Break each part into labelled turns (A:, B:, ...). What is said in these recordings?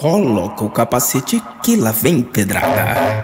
A: Coloca o capacete que lá vem pedrada.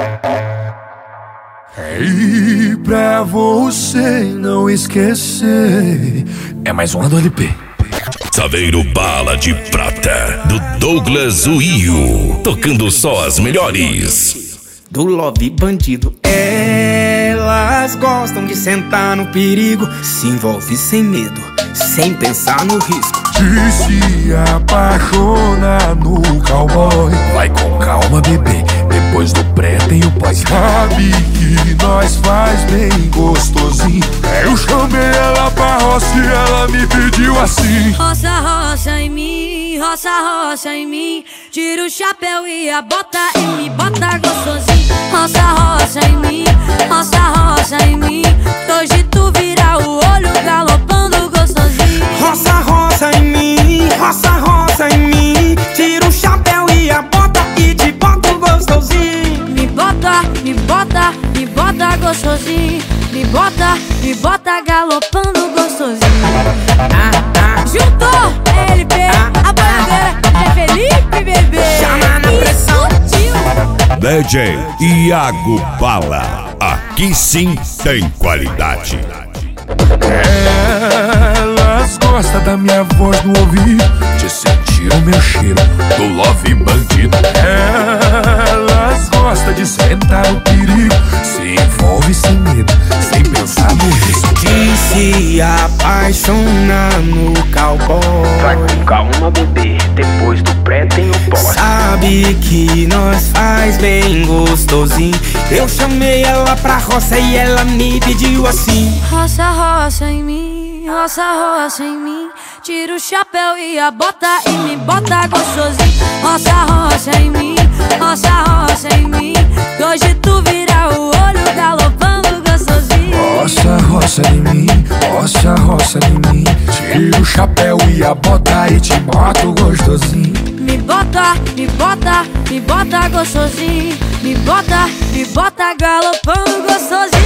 B: E pra você não esquecer, é mais uma do LP.
C: Saveiro Bala de Prata, do Douglas Uio, tocando só as melhores.
A: Do Love Bandido. Elas gostam de sentar no perigo, se envolve sem medo, sem pensar no risco.
B: De se apaixonar no cowboy. Vai com calma, bebê, depois do pré tem o pós. Sabe que nós faz bem gostosinho. Eu chamei ela pra roça e ela me pediu assim:
D: roça, roça em mim, roça, roça em mim. Tira o chapéu e a bota e me bota gostosinho. Roça, roça em mim, roça, roça em mim. Hoje tu vira o olho galopando gostosinho.
A: Roça, roça em mim, roça, roça em mim. Tira o chapéu e a bota e te bota gostosinho.
D: Me bota, me bota, me bota gostosinho. Me bota galopando gostosinho. Juntou LP, a boiadeira é Felipe, bebê.
A: Chama na pressão.
C: DJ Iago Bala, aqui sim tem qualidade.
B: Elas gostam da minha voz no ouvido, de sentir o meu cheiro do Love Bandido. Elas gostam de sentar o perigo, se envolve sem medo, sem pensar no risco.
A: De se apaixonar no cowboy.
E: Vai com calma, bebê, depois do pré tem o pós.
A: Sabe que nós faz bem gostosinho. Eu chamei ela pra roça e ela me pediu assim:
D: roça, roça em mim, roça, roça em mim. Tira o chapéu e a bota e me bota gostosinho. Roça, roça em mim, roça, roça em mim. Hoje tu vira o olho galopando gostosinho.
B: Roça, roça em mim, roça, roça em mim. Tira o chapéu e a bota e te boto gostosinho.
D: Me bota, me bota, me bota gostosinho. Me bota galopando gostosinho.